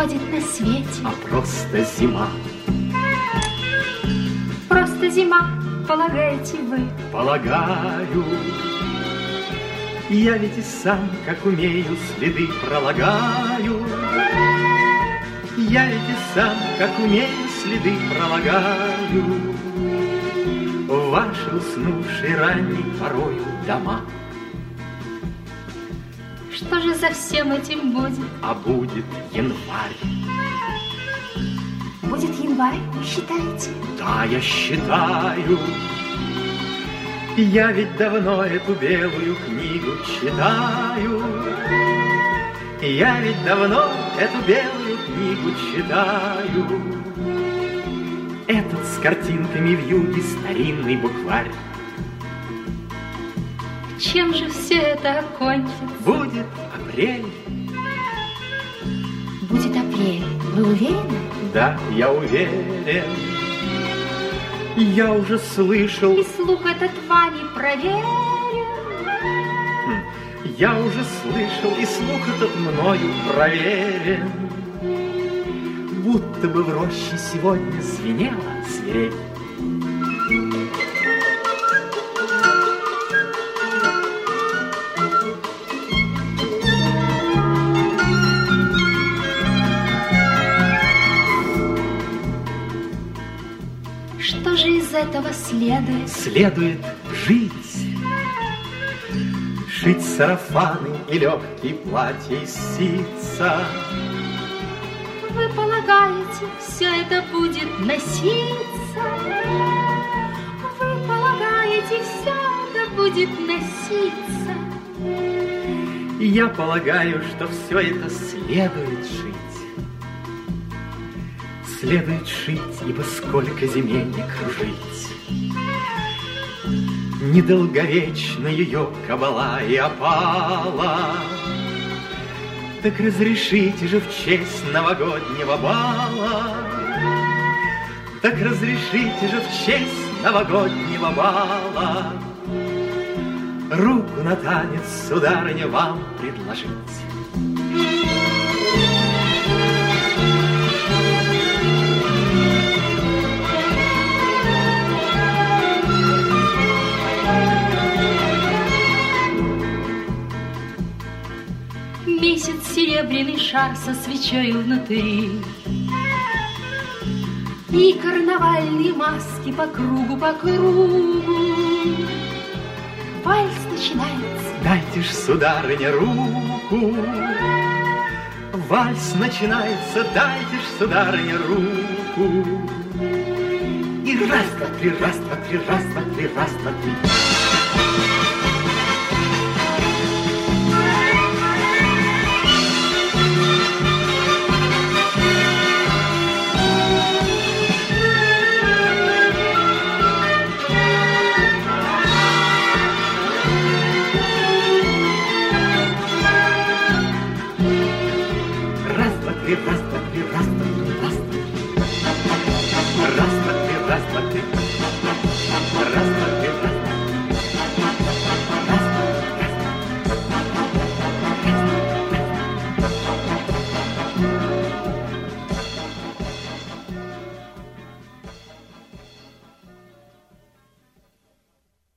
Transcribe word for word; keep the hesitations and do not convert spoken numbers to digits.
будет на свете, а просто зима. Просто зима, полагаете вы? Полагаю. Я ведь и сам, как умею, следы пролагаю. Я ведь и сам, как умею, следы пролагаю в ваши уснувшие ранней порою дома. Что же за всем этим будет? А будет январь. Будет январь, вы считаете? Да, я считаю. Я ведь давно эту белую книгу читаю. Я ведь давно эту белую книгу читаю. Этот с картинками в юге старинный букварь. Чем же все это окончится? Будет апрель. Будет апрель, вы уверены? Да, я уверен. Я уже слышал. И слух этот вами проверен. Я уже слышал, и слух этот мною проверен. Будто бы в роще сегодня звенела свирель. Что же из этого следует? Следует жить. Шить сарафаны и легкие платья из ситца. Вы полагаете, все это будет носиться? Вы полагаете, все это будет носиться? Я полагаю, что все это следует шить. Следует шить, ибо сколько зиме не кружить. Недолговечна ее кабала и опала. Так разрешите же в честь новогоднего бала, так разрешите же в честь новогоднего бала руку на танец, сударыня, вам предложить. Месяц серебряный шар со свечой внутри, и карнавальные маски по кругу, по кругу. Вальс начинается. Дайте ж, сударыня, руку. Вальс начинается, дайте ж, сударыня, руку. И раз, два, три, раз, два, три, раз, два, три, раз, два, три.